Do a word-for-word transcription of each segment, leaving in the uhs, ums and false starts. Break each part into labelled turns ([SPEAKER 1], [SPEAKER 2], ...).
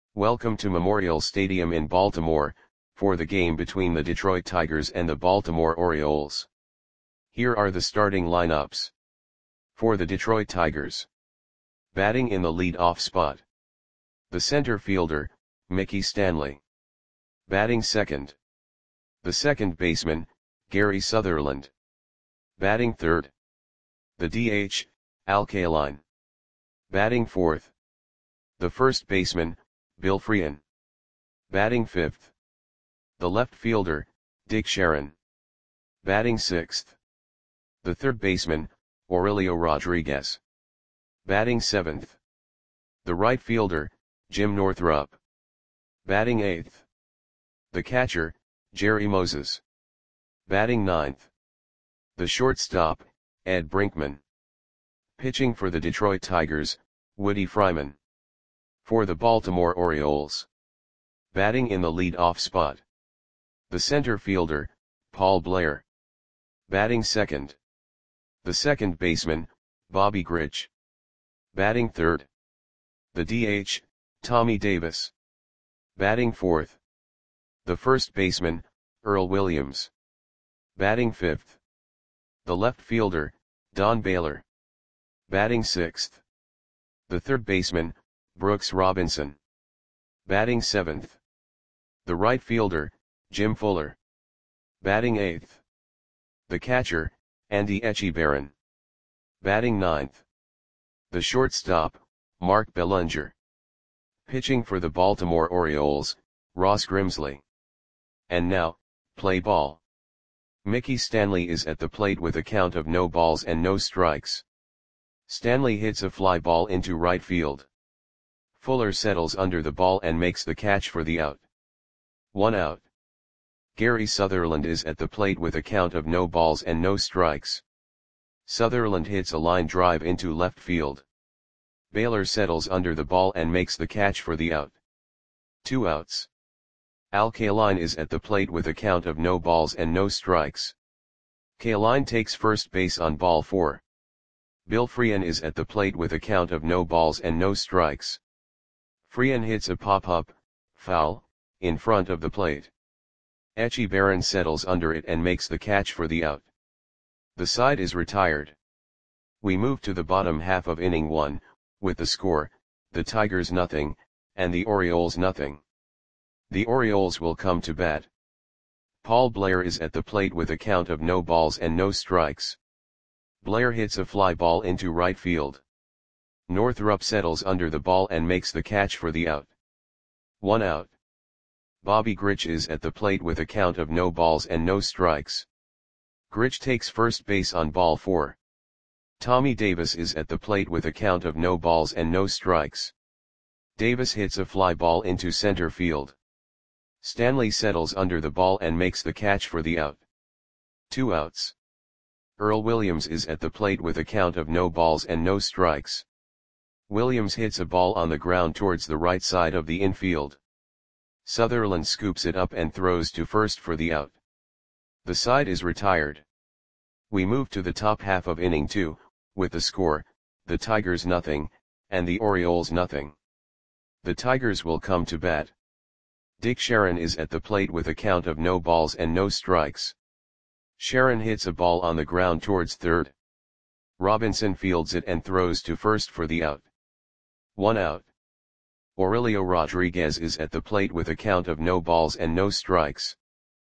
[SPEAKER 1] Welcome to Memorial Stadium in Baltimore, for the game between the Detroit Tigers and the Baltimore Orioles. Here are the starting lineups. For the Detroit Tigers. Batting in the lead-off spot. The center fielder, Mickey Stanley. Batting second. The second baseman, Gary Sutherland. Batting third. The D H, Al Kaline. Batting fourth. The first baseman, Bill Freehan. Batting fifth. The left fielder, Dick Sharon. Batting sixth. The third baseman, Aurelio Rodriguez. Batting seventh. The right fielder, Jim Northrup. Batting eighth. The catcher, Jerry Moses. Batting ninth. The shortstop, Ed Brinkman. Pitching for the Detroit Tigers, Woody Fryman. For the Baltimore Orioles. Batting in the lead-off spot. The center fielder, Paul Blair. Batting second. The second baseman, Bobby Grich. Batting third. The D H, Tommy Davis. Batting fourth. The first baseman, Earl Williams. Batting fifth. The left fielder, Don Baylor. Batting sixth. The third baseman, Brooks Robinson. Batting seventh. The right fielder, Jim Fuller. Batting eighth. The catcher, Andy Etchebarren. Batting ninth. The shortstop, Mark Bellinger. Pitching for the Baltimore Orioles, Ross Grimsley. And now, play ball. Mickey Stanley is at the plate with a count of no balls and no strikes. Stanley hits a fly ball into right field. Fuller settles under the ball and makes the catch for the out. One out. Gary Sutherland is at the plate with a count of no balls and no strikes. Sutherland hits a line drive into left field. Baylor settles under the ball and makes the catch for the out. Two outs. Al Kaline is at the plate with a count of no balls and no strikes. Kaline takes first base on ball four. Bill Freehan is at the plate with a count of no balls and no strikes. Freehan hits a pop-up, foul, in front of the plate. Etchebarren settles under it and makes the catch for the out. The side is retired. We move to the bottom half of inning one, with the score, the Tigers nothing, and the Orioles nothing. The Orioles will come to bat. Paul Blair is at the plate with a count of no balls and no strikes. Blair hits a fly ball into right field. Northrup settles under the ball and makes the catch for the out. One out. Bobby Grich is at the plate with a count of no balls and no strikes. Grich takes first base on ball four. Tommy Davis is at the plate with a count of no balls and no strikes. Davis hits a fly ball into center field. Stanley settles under the ball and makes the catch for the out. Two outs. Earl Williams is at the plate with a count of no balls and no strikes. Williams hits a ball on the ground towards the right side of the infield. Sutherland scoops it up and throws to first for the out. The side is retired. We move to the top half of inning two, with the score, the Tigers nothing, and the Orioles nothing. The Tigers will come to bat. Dick Sharon is at the plate with a count of no balls and no strikes. Sharon hits a ball on the ground towards third. Robinson fields it and throws to first for the out. One out. Aurelio Rodriguez is at the plate with a count of no balls and no strikes.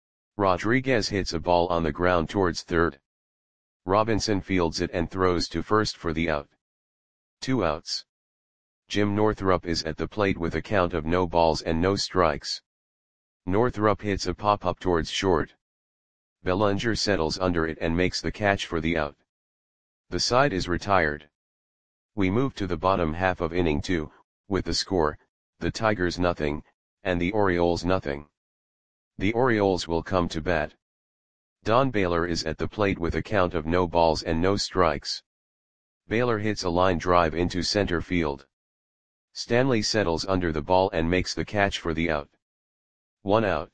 [SPEAKER 1] Rodriguez hits a ball on the ground towards third. Robinson fields it and throws to first for the out. Two outs. Jim Northrup is at the plate with a count of no balls and no strikes. Northrup hits a pop-up towards short. Bellinger settles under it and makes the catch for the out. The side is retired. We move to the bottom half of inning two, with the score, the Tigers nothing, and the Orioles nothing. The Orioles will come to bat. Don Baylor is at the plate with a count of no balls and no strikes. Baylor hits a line drive into center field. Stanley settles under the ball and makes the catch for the out. One out.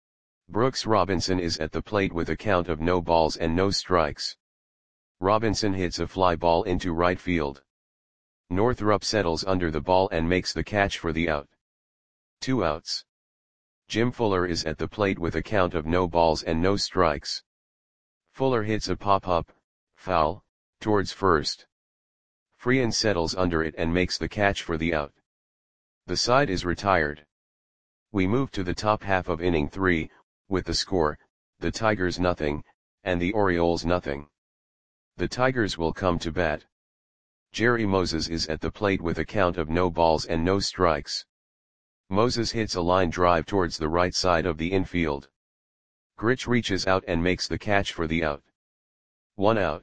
[SPEAKER 1] Brooks Robinson is at the plate with a count of no balls and no strikes. Robinson hits a fly ball into right field. Northrup settles under the ball and makes the catch for the out. Two outs. Jim Fuller is at the plate with a count of no balls and no strikes. Fuller hits a pop-up, foul, towards first. Freehan settles under it and makes the catch for the out. The side is retired. We move to the top half of inning three, with the score, the Tigers nothing, and the Orioles nothing. The Tigers will come to bat. Jerry Moses is at the plate with a count of no balls and no strikes. Moses hits a line drive towards the right side of the infield. Grich reaches out and makes the catch for the out. One out.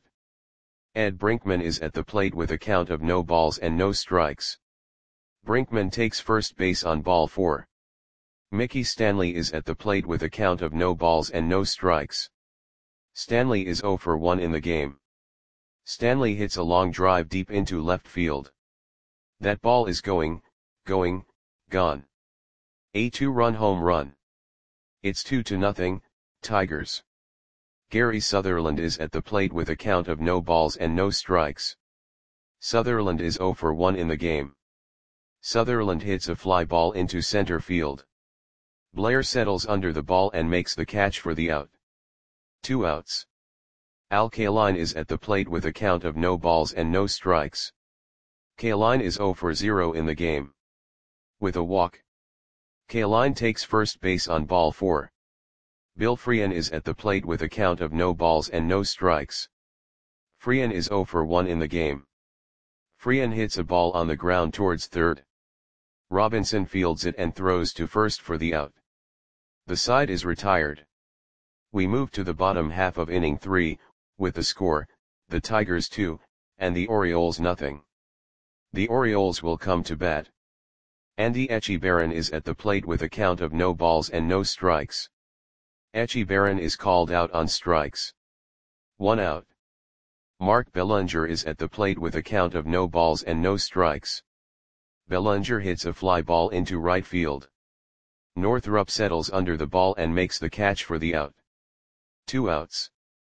[SPEAKER 1] Ed Brinkman is at the plate with a count of no balls and no strikes. Brinkman takes first base on ball four. Mickey Stanley is at the plate with a count of no balls and no strikes. Stanley is oh for one in the game. Stanley hits a long drive deep into left field. That ball is going, going, gone. A two-run home run. It's two to nothing, Tigers. Gary Sutherland is at the plate with a count of no balls and no strikes. Sutherland is oh for one in the game. Sutherland hits a fly ball into center field. Blair settles under the ball and makes the catch for the out. Two outs. Al Kaline is at the plate with a count of no balls and no strikes. Kaline is oh for zero in the game. With a walk. Kaline takes first base on ball four. Bill Freehan is at the plate with a count of no balls and no strikes. Freehan is oh for one in the game. Freehan hits a ball on the ground towards third. Robinson fields it and throws to first for the out. The side is retired. We move to the bottom half of inning three, with the score, the Tigers two, and the Orioles nothing. The Orioles will come to bat. Andy Etchebarren is at the plate with a count of no balls and no strikes. Etchebarren is called out on strikes. One out. Mark Bellinger is at the plate with a count of no balls and no strikes. Bellinger hits a fly ball into right field. Northrup settles under the ball and makes the catch for the out. Two outs.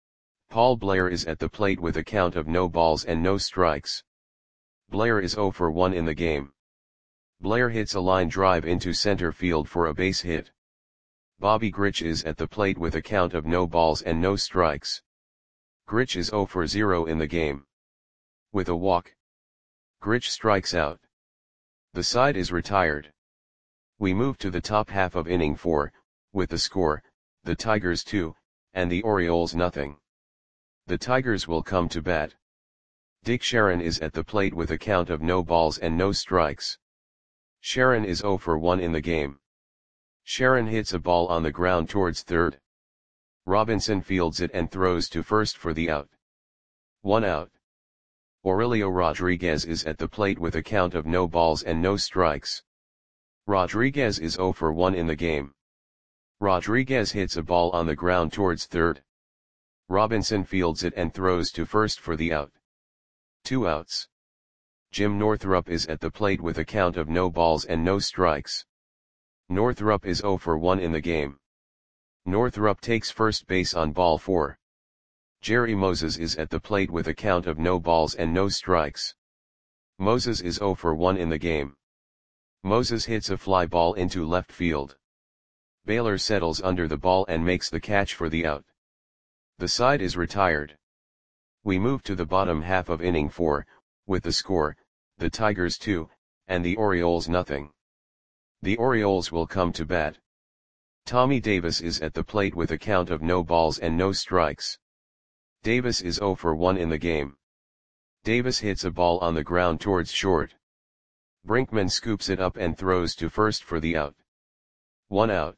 [SPEAKER 1] Paul Blair is at the plate with a count of no balls and no strikes. Blair is oh for one in the game. Blair hits a line drive into center field for a base hit. Bobby Grich is at the plate with a count of no balls and no strikes. Grich is oh for zero in the game. With a walk. Grich strikes out. The side is retired. We move to the top half of inning four, with the score, the Tigers two, and the Orioles nothing. The Tigers will come to bat. Dick Sharon is at the plate with a count of no balls and no strikes. Sharon is oh for one in the game. Sharon hits a ball on the ground towards third. Robinson fields it and throws to first for the out. One out. Aurelio Rodriguez is at the plate with a count of no balls and no strikes. Rodriguez is oh for one in the game. Rodriguez hits a ball on the ground towards third. Robinson fields it and throws to first for the out. Two outs. Jim Northrup is at the plate with a count of no balls and no strikes. Northrup is oh for one in the game. Northrup takes first base on ball four. Jerry Moses is at the plate with a count of no balls and no strikes. Moses is oh for one in the game. Moses hits a fly ball into left field. Baylor settles under the ball and makes the catch for the out. The side is retired. We move to the bottom half of inning four, with the score, the Tigers two, and the Orioles nothing. The Orioles will come to bat. Tommy Davis is at the plate with a count of no balls and no strikes. Davis is oh for one in the game. Davis hits a ball on the ground towards short. Brinkman scoops it up and throws to first for the out. One out.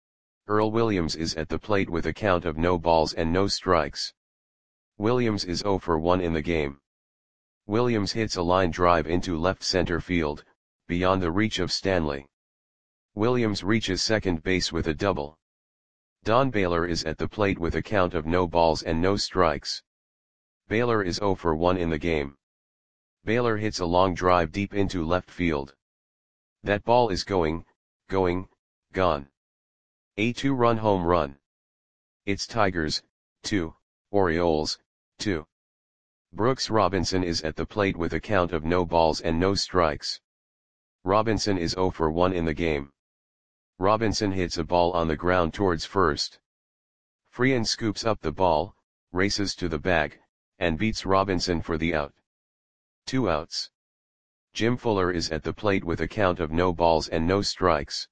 [SPEAKER 1] Earl Williams is at the plate with a count of no balls and no strikes. Williams is oh for one in the game. Williams hits a line drive into left center field, beyond the reach of Stanley. Williams reaches second base with a double. Don Baylor is at the plate with a count of no balls and no strikes. Baylor is oh for one in the game. Baylor hits a long drive deep into left field. That ball is going, going, gone. A two-run home run. It's Tigers, two, Orioles, two. Brooks Robinson is at the plate with a count of no balls and no strikes. Robinson is oh for one in the game. Robinson hits a ball on the ground towards first. Frean scoops up the ball, races to the bag, and beats Robinson for the out. Two outs. Jim Fuller is at the plate with a count of no balls and no strikes.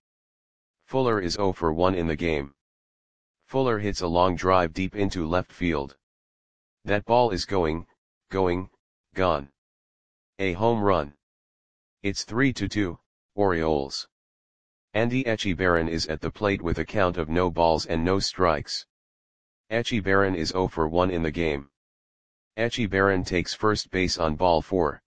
[SPEAKER 1] Fuller is zero for one in the game. Fuller hits a long drive deep into left field. That ball is going, going, gone. A home run. It's three to two, Orioles. Andy Etchebarren is at the plate with a count of no balls and no strikes. Etchebarren is zero for one in the game. Etchebarren takes first base on ball four.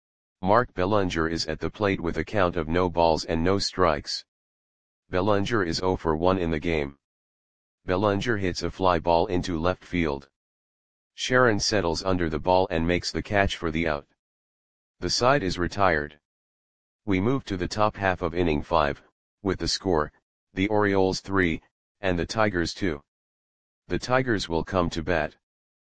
[SPEAKER 1] Mark Bellinger is at the plate with a count of no balls and no strikes. Bellinger is zero for one in the game. Bellinger hits a fly ball into left field. Sharon settles under the ball and makes the catch for the out. The side is retired. We move to the top half of inning five, with the score, the Orioles three, and the Tigers two. The Tigers will come to bat.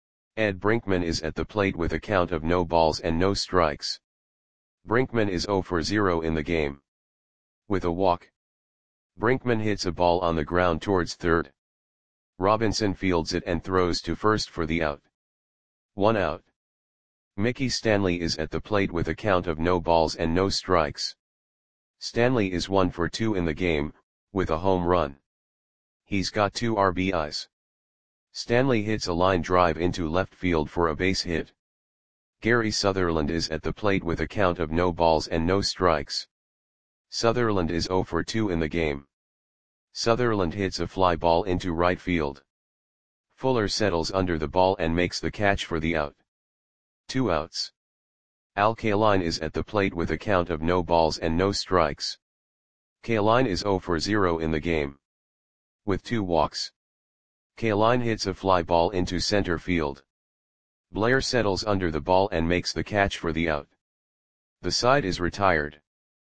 [SPEAKER 1] Ed Brinkman is at the plate with a count of no balls and no strikes. Brinkman is zero for zero in the game. With a walk. Brinkman hits a ball on the ground towards third. Robinson fields it and throws to first for the out. One out. Mickey Stanley is at the plate with a count of no balls and no strikes. Stanley is one for two in the game, with a home run. He's got two R B Is. Stanley hits a line drive into left field for a base hit. Gary Sutherland is at the plate with a count of no balls and no strikes. Sutherland is zero for two in the game. Sutherland hits a fly ball into right field. Fuller settles under the ball and makes the catch for the out. Two outs. Al Kaline is at the plate with a count of no balls and no strikes. Kaline is zero for zero in the game. With two walks. Kaline hits a fly ball into center field. Blair settles under the ball and makes the catch for the out. The side is retired.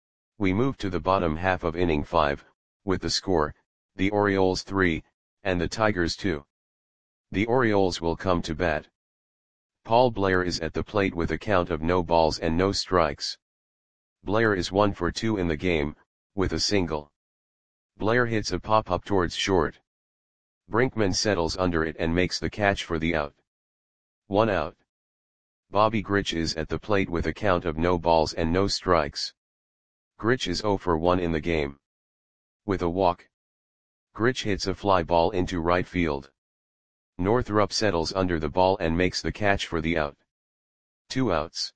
[SPEAKER 1] We move to the bottom half of inning five, with the score, the Orioles three, and the Tigers two. The Orioles will come to bat. Paul Blair is at the plate with a count of no balls and no strikes. Blair is one for two in the game, with a single. Blair hits a pop-up towards short. Brinkman settles under it and makes the catch for the out. One out. Bobby Grich is at the plate with a count of no balls and no strikes. Grich is zero for one in the game. With a walk. Grich hits a fly ball into right field. Northrup settles under the ball and makes the catch for the out. Two outs.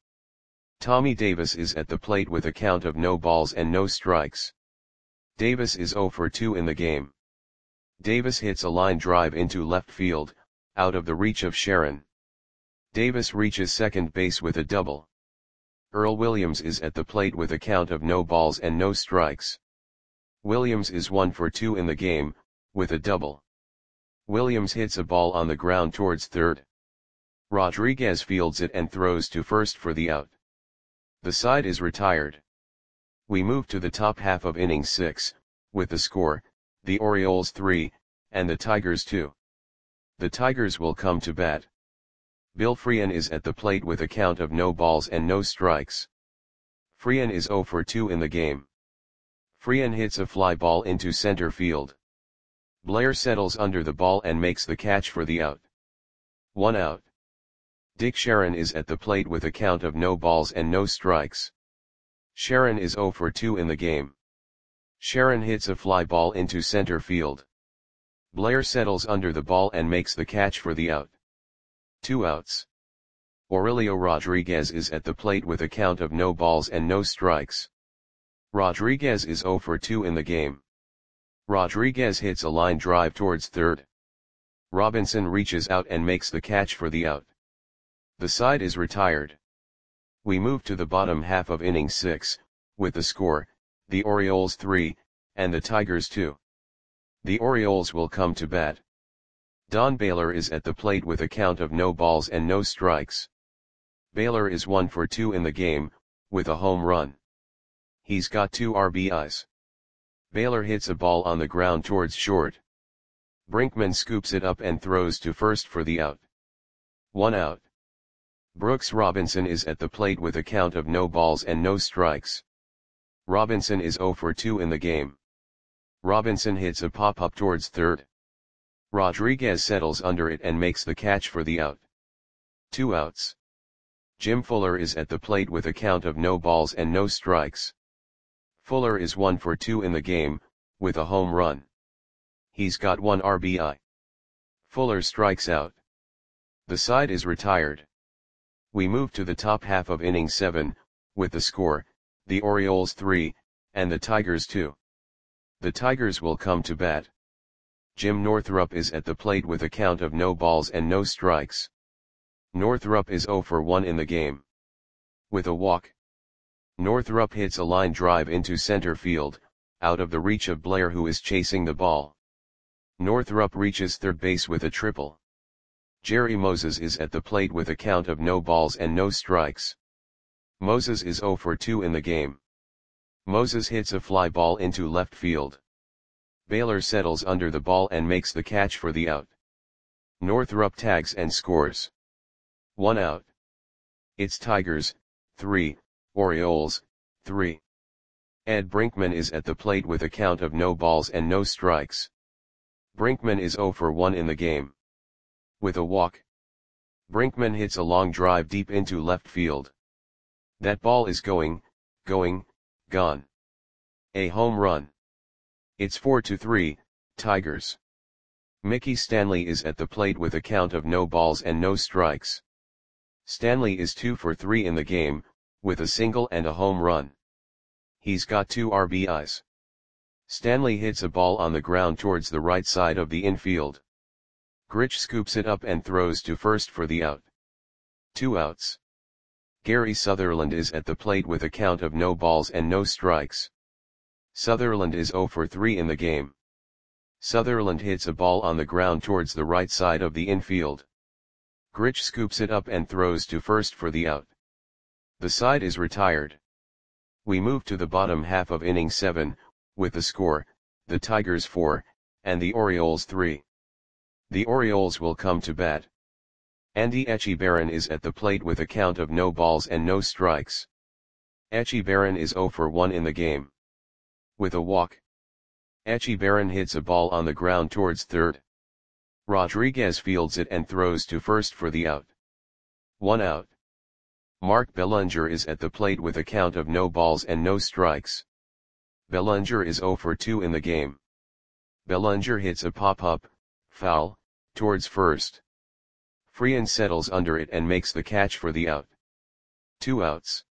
[SPEAKER 1] Tommy Davis is at the plate with a count of no balls and no strikes. Davis is zero for two in the game. Davis hits a line drive into left field, out of the reach of Sharon. Davis reaches second base with a double. Earl Williams is at the plate with a count of no balls and no strikes. Williams is one for two in the game, with a double. Williams hits a ball on the ground towards third. Rodriguez fields it and throws to first for the out. The side is retired. We move to the top half of inning six, with the score, the Orioles three, and the Tigers two. The Tigers will come to bat. Bill Frean is at the plate with a count of no balls and no strikes. Frean is zero for two in the game. Frean hits a fly ball into center field. Blair settles under the ball and makes the catch for the out. One out. Dick Sharon is at the plate with a count of no balls and no strikes. Sharon is zero for two in the game. Sharon hits a fly ball into center field. Blair settles under the ball and makes the catch for the out. Two outs. Aurelio Rodriguez is at the plate with a count of no balls and no strikes. Rodriguez is zero for two in the game. Rodriguez hits a line drive towards third. Robinson reaches out and makes the catch for the out. The side is retired. We move to the bottom half of inning six, with the score, the Orioles three, and the Tigers two. The Orioles will come to bat. Don Baylor is at the plate with a count of no balls and no strikes. Baylor is one for two in the game, with a home run. He's got two R B Is. Baylor hits a ball on the ground towards short. Brinkman scoops it up and throws to first for the out. One out. Brooks Robinson is at the plate with a count of no balls and no strikes. Robinson is zero for two in the game. Robinson hits a pop-up towards third. Rodriguez settles under it and makes the catch for the out. Two outs. Jim Fuller is at the plate with a count of no balls and no strikes. Fuller is one for two in the game, with a home run. He's got one R B I. Fuller strikes out. The side is retired. We move to the top half of inning seven, with the score, the Orioles three, and the Tigers two. The Tigers will come to bat. Jim Northrup is at the plate with a count of no balls and no strikes. Northrup is oh for one in the game. With a walk. Northrup hits a line drive into center field, out of the reach of Blair, who is chasing the ball. Northrup reaches third base with a triple. Jerry Moses is at the plate with a count of no balls and no strikes. Moses is oh for two in the game. Moses hits a fly ball into left field. Baylor settles under the ball and makes the catch for the out. Northrup tags and scores. One out. It's Tigers, three, Orioles, three. Ed Brinkman is at the plate with a count of no balls and no strikes. Brinkman is oh for one in the game. With a walk. Brinkman hits a long drive deep into left field. That ball is going, going, gone. A home run. It's four to three, Tigers. Mickey Stanley is at the plate with a count of no balls and no strikes. Stanley is two for three in the game, with a single and a home run. He's got two R B Is. Stanley hits a ball on the ground towards the right side of the infield. Grich scoops it up and throws to first for the out. Two outs. Gary Sutherland is at the plate with a count of no balls and no strikes. Sutherland is oh for three in the game. Sutherland hits a ball on the ground towards the right side of the infield. Grich scoops it up and throws to first for the out. The side is retired. We move to the bottom half of inning seven, with the score, the Tigers four, and the Orioles three. The Orioles will come to bat. Andy Echebarren is at the plate with a count of no balls and no strikes. Echebarren is oh for one in the game. With a walk. Echebarren hits a ball on the ground towards third. Rodriguez fields it and throws to first for the out. One out. Mark Bellinger is at the plate with a count of no balls and no strikes. Bellinger is oh for two in the game. Bellinger hits a pop-up, foul, towards first. Freehan settles under it and makes the catch for the out. Two outs.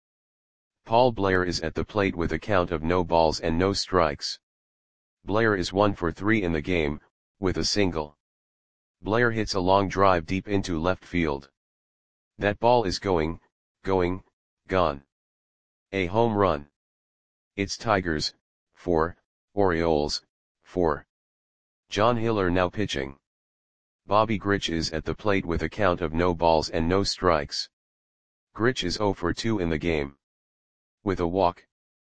[SPEAKER 1] Paul Blair is at the plate with a count of no balls and no strikes. Blair is one for three in the game, with a single. Blair hits a long drive deep into left field. That ball is going, going, gone. A home run. It's Tigers, four, Orioles, four. John Hiller now pitching. Bobby Grich is at the plate with a count of no balls and no strikes. Grich is oh for two in the game. With a walk.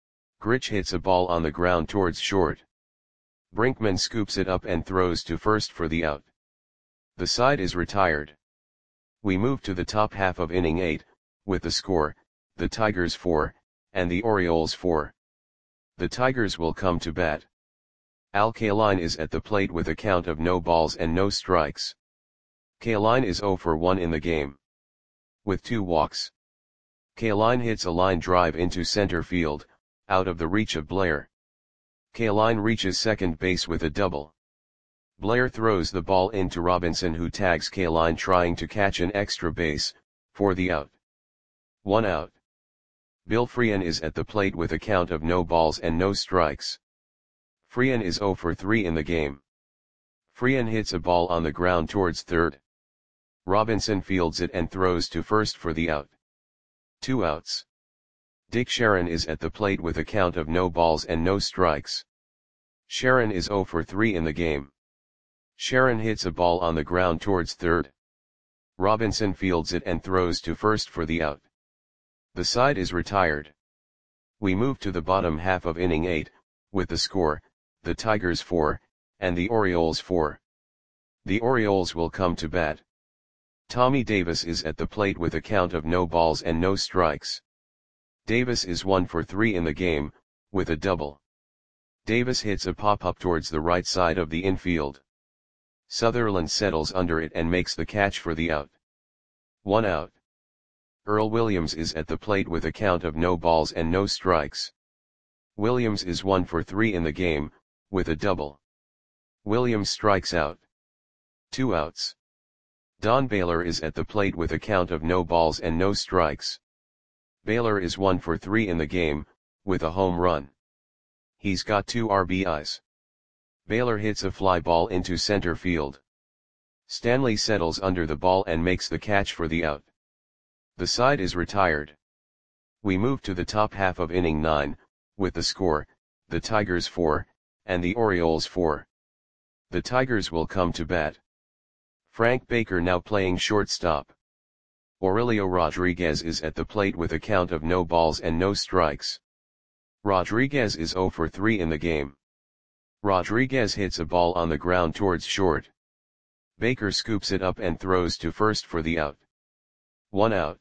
[SPEAKER 1] Grich hits a ball on the ground towards short. Brinkman scoops it up and throws to first for the out. The side is retired. We move to the top half of inning eight, with the score, the Tigers four, and the Orioles four. The Tigers will come to bat. Al Kaline is at the plate with a count of no balls and no strikes. Kaline is oh for one in the game. With two walks. Kaline hits a line drive into center field, out of the reach of Blair. Kaline reaches second base with a double. Blair throws the ball into Robinson, who tags Kaline trying to catch an extra base, for the out. One out. Bill Freehan is at the plate with a count of no balls and no strikes. Freehan is oh for three in the game. Freehan hits a ball on the ground towards third. Robinson fields it and throws to first for the out. Two outs. Dick Sharon is at the plate with a count of no balls and no strikes. Sharon is oh for three in the game. Sharon hits a ball on the ground towards third. Robinson fields it and throws to first for the out. The side is retired. We move to the bottom half of inning eight, with the score, the Tigers four, and the Orioles four. The Orioles will come to bat. Tommy Davis is at the plate with a count of no balls and no strikes. Davis is one for three in the game, with a double. Davis hits a pop-up towards the right side of the infield. Sutherland settles under it and makes the catch for the out. One out. Earl Williams is at the plate with a count of no balls and no strikes. Williams is one for three in the game, with a double. Williams strikes out. Two outs. Don Baylor is at the plate with a count of no balls and no strikes. Baylor is one for three in the game, with a home run. He's got two R B Is. Baylor hits a fly ball into center field. Stanley settles under the ball and makes the catch for the out. The side is retired. We move to the top half of inning nine, with the score, the Tigers four, and the Orioles four. The Tigers will come to bat. Frank Baker now playing shortstop. Aurelio Rodriguez is at the plate with a count of no balls and no strikes. Rodriguez is zero for three in the game. Rodriguez hits a ball on the ground towards short. Baker scoops it up and throws to first for the out. One out.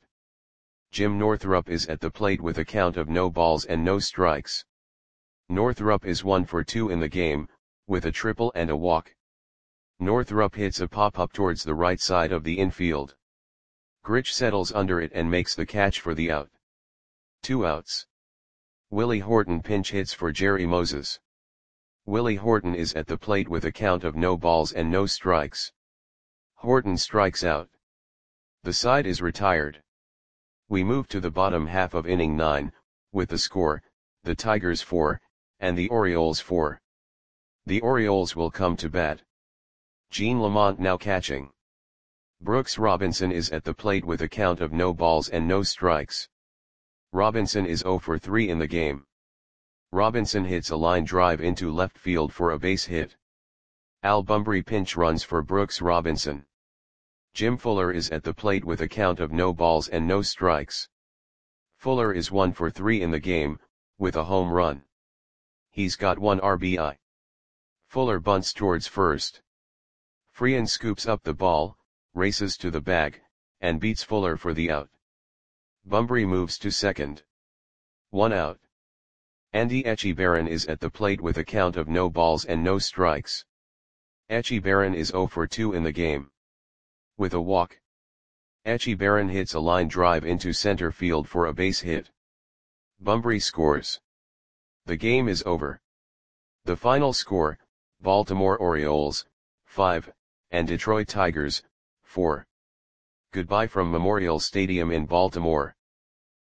[SPEAKER 1] Jim Northrup is at the plate with a count of no balls and no strikes. Northrup is one for two in the game, with a triple and a walk. Northrup hits a pop-up towards the right side of the infield. Grich settles under it and makes the catch for the out. Two outs. Willie Horton pinch hits for Jerry Moses. Willie Horton is at the plate with a count of no balls and no strikes. Horton strikes out. The side is retired. We move to the bottom half of inning nine, with the score, the Tigers four, and the Orioles four. The Orioles will come to bat. Gene Lamont now catching. Brooks Robinson is at the plate with a count of no balls and no strikes. Robinson is zero for three in the game. Robinson hits a line drive into left field for a base hit. Al Bumbry pinch runs for Brooks Robinson. Jim Fuller is at the plate with a count of no balls and no strikes. Fuller is one for three in the game, with a home run. He's got one R B I. Fuller bunts towards first. Freehan scoops up the ball, races to the bag, and beats Fuller for the out. Bumbry moves to second. One out. Andy Etchebarren is at the plate with a count of no balls and no strikes. Etchebarren is zero for two in the game. With a walk. Etchebarren hits a line drive into center field for a base hit. Bumbry scores. The game is over. The final score, Baltimore Orioles, five, and Detroit Tigers, four. Goodbye from Memorial Stadium in Baltimore.